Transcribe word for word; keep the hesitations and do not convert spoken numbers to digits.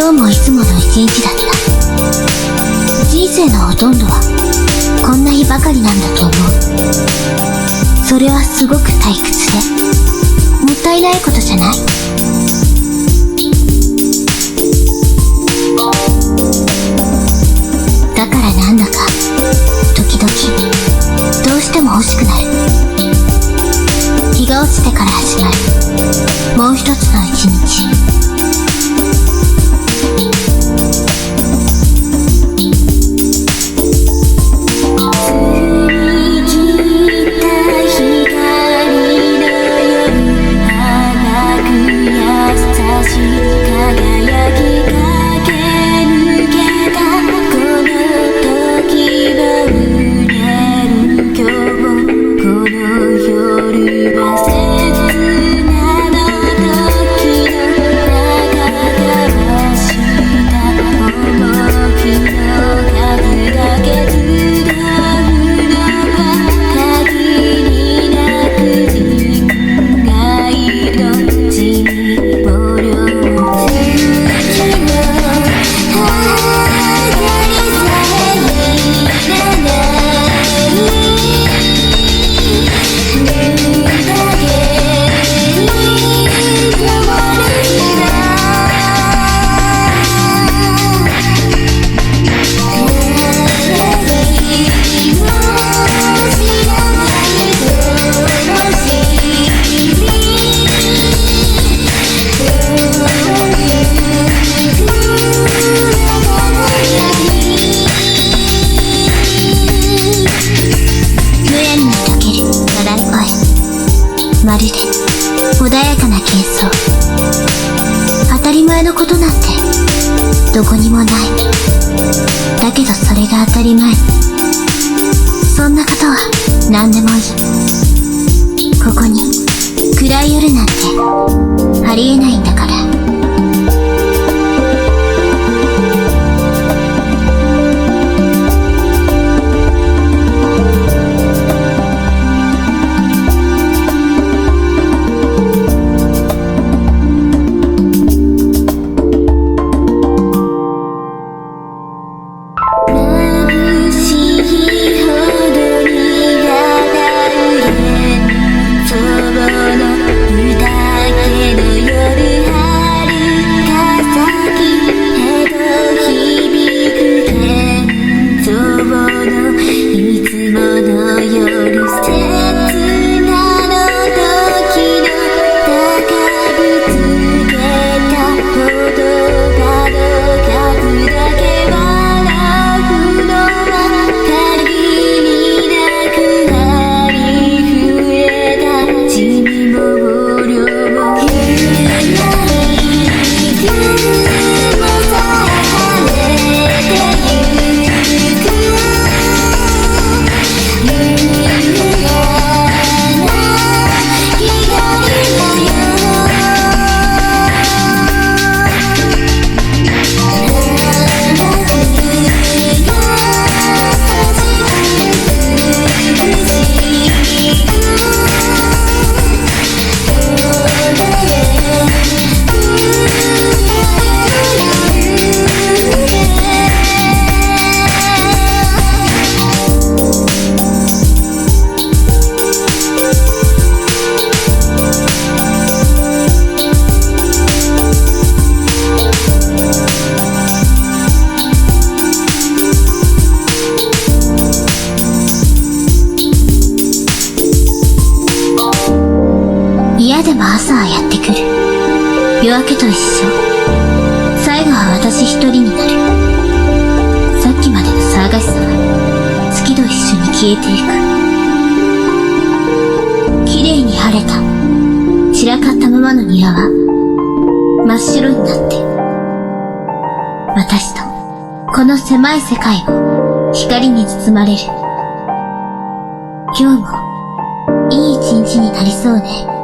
今日もいつもの一日だった。人生のほとんどはこんな日ばかりなんだと思う。それはすごく退屈でもったいないことじゃない？だからなんだか時々どうしても欲しくなる。日が落ちてから始まるもう一つの一日。まるで穏やかな幻想。当たり前のことなんてどこにもない。だけどそれが当たり前。そんなことは何でもいい。ここに暗い夜なんてありえないんだから。嫌でも朝はやってくる。夜明けと一緒。最後は私一人になる。さっきまでの騒がしさは月と一緒に消えていく。綺麗に晴れた散らかったままの庭は真っ白になって、私とこの狭い世界も光に包まれる。今日もいい一日になりそうね。